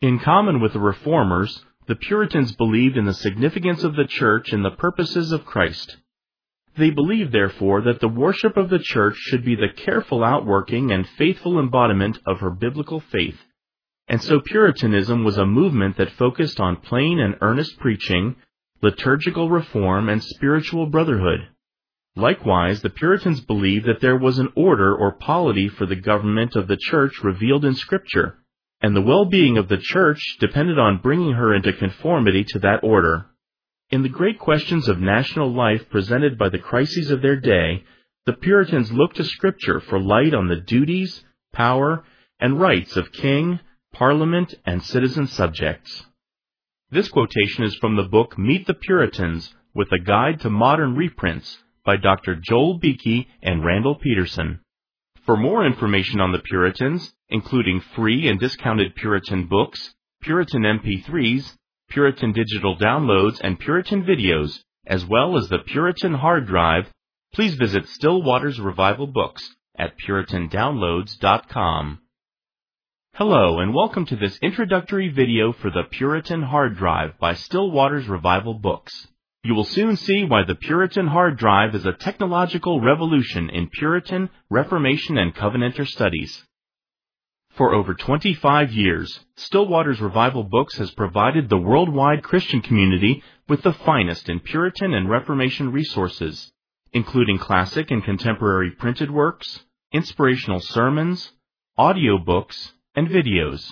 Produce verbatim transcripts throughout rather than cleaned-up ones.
In common with the Reformers, the Puritans believed in the significance of the Church and the purposes of Christ. They believed, therefore, that the worship of the Church should be the careful outworking and faithful embodiment of her biblical faith. And so Puritanism was a movement that focused on plain and earnest preaching, liturgical reform, and spiritual brotherhood. Likewise, the Puritans believed that there was an order or polity for the government of the Church revealed in Scripture, and the well-being of the Church depended on bringing her into conformity to that order. In the great questions of national life presented by the crises of their day, the Puritans looked to Scripture for light on the duties, power, and rights of king, parliament, and citizen subjects. This quotation is from the book Meet the Puritans, with a Guide to Modern Reprints by Doctor Joel Beeke and Randall Peterson. For more information on the Puritans, including free and discounted Puritan books, Puritan M P threes, Puritan digital downloads, and Puritan videos, as well as the Puritan hard drive, please visit Still Waters Revival Books at puritan downloads dot com. Hello, and welcome to this introductory video for the Puritan hard drive by Still Waters Revival Books. You will soon see why the Puritan hard drive is a technological revolution in Puritan, Reformation, and Covenanter studies. For over twenty-five years, Still Waters Revival Books has provided the worldwide Christian community with the finest in Puritan and Reformation resources, including classic and contemporary printed works, inspirational sermons, audiobooks, and videos.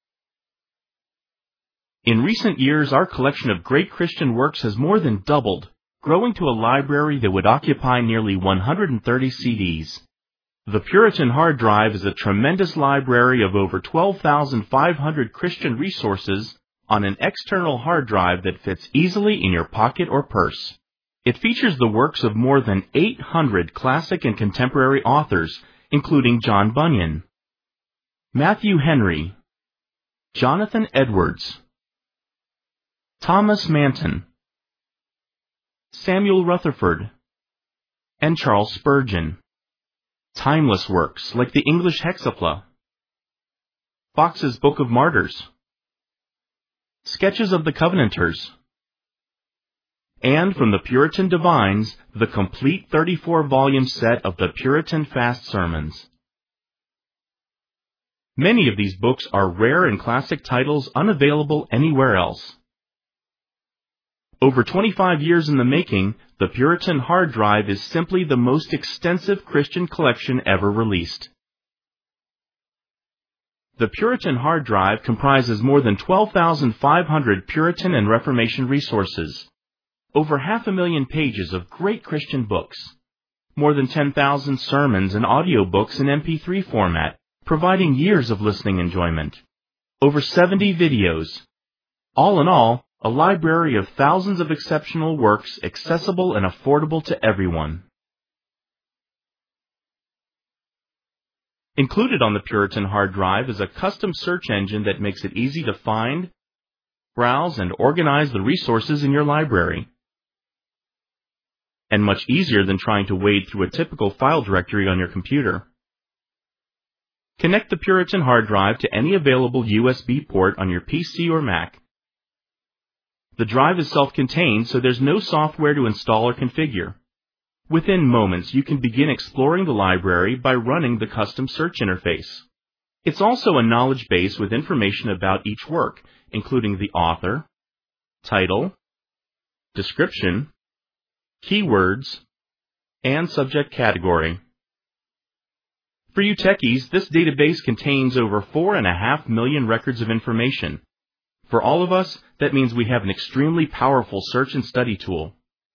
In recent years, our collection of great Christian works has more than doubled, growing to a library that would occupy nearly one hundred thirty C Ds. The Puritan hard drive is a tremendous library of over twelve thousand five hundred Christian resources on an external hard drive that fits easily in your pocket or purse. It features the works of more than eight hundred classic and contemporary authors, including John Bunyan, Matthew Henry, Jonathan Edwards, Thomas Manton, Samuel Rutherford, and Charles Spurgeon. Timeless works like the English Hexapla, Fox's Book of Martyrs, Sketches of the Covenanters, and from the Puritan Divines, the complete thirty-four volume set of the Puritan Fast Sermons. Many of these books are rare and classic titles unavailable anywhere else. Over twenty-five years in the making, the Puritan hard drive is simply the most extensive Christian collection ever released. The Puritan hard drive comprises more than twelve thousand five hundred Puritan and Reformation resources, over half a million pages of great Christian books, more than ten thousand sermons and audiobooks in M P three format, providing years of listening enjoyment, over seventy videos. All in all, a library of thousands of exceptional works accessible and affordable to everyone. Included on the Puritan hard drive is a custom search engine that makes it easy to find, browse, and organize the resources in your library, and much easier than trying to wade through a typical file directory on your computer. Connect the Puritan hard drive to any available U S B port on your P C or Mac. The drive is self-contained, so there's no software to install or configure. Within moments, you can begin exploring the library by running the custom search interface. It's also a knowledge base with information about each work, including the author, title, description, keywords, and subject category. For you techies, this database contains over four and a half million records of information. For all of us, that means we have an extremely powerful search and study tool.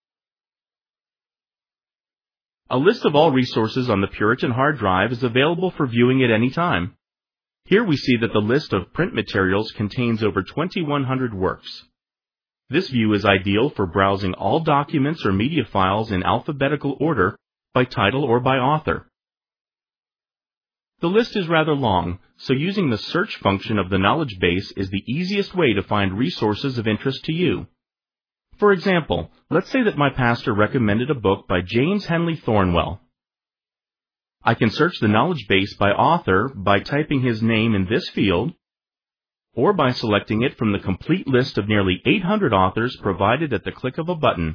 A list of all resources on the Puritan hard drive is available for viewing at any time. Here we see that the list of print materials contains over twenty-one hundred works. This view is ideal for browsing all documents or media files in alphabetical order by title or by author. The list is rather long, so using the search function of the knowledge base is the easiest way to find resources of interest to you. For example, let's say that my pastor recommended a book by James Henley Thornwell. I can search the knowledge base by author by typing his name in this field, or by selecting it from the complete list of nearly eight hundred authors provided at the click of a button.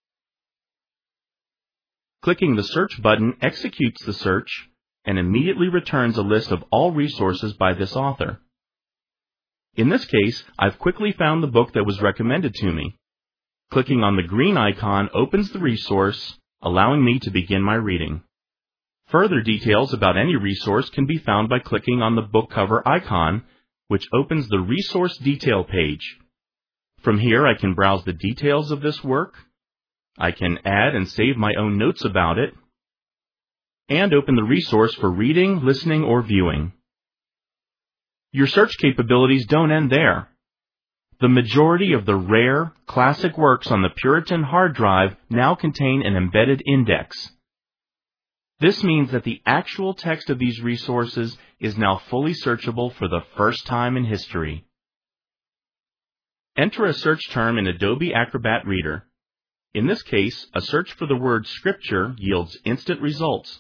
Clicking the Search button executes the search and immediately returns a list of all resources by this author. In this case, I've quickly found the book that was recommended to me. Clicking on the green icon opens the resource, allowing me to begin my reading. Further details about any resource can be found by clicking on the book cover icon, which opens the Resource Detail page. From here, I can browse the details of this work. I can add and save my own notes about it, and open the resource for reading, listening, or viewing. Your search capabilities don't end there. The majority of the rare, classic works on the Puritan hard drive now contain an embedded index. This means that the actual text of these resources is now fully searchable for the first time in history. Enter a search term in Adobe Acrobat Reader. In this case, a search for the word Scripture yields instant results.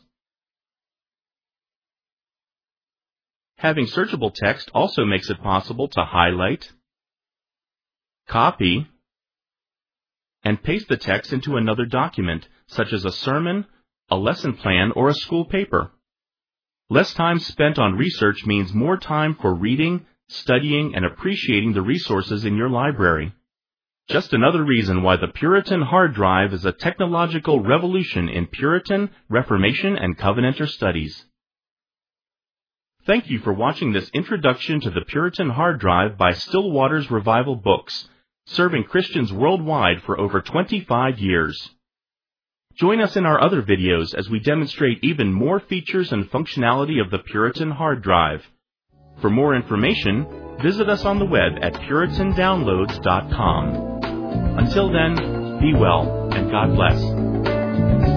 Having searchable text also makes it possible to highlight, copy, and paste the text into another document, such as a sermon, a lesson plan, or a school paper. Less time spent on research means more time for reading, studying, and appreciating the resources in your library. Just another reason why the Puritan hard drive is a technological revolution in Puritan, Reformation, and Covenanter studies. Thank you for watching this introduction to the Puritan hard drive by Still Waters Revival Books, serving Christians worldwide for over twenty-five years. Join us in our other videos as we demonstrate even more features and functionality of the Puritan hard drive. For more information, visit us on the web at puritan downloads dot com. Until then, be well and God bless.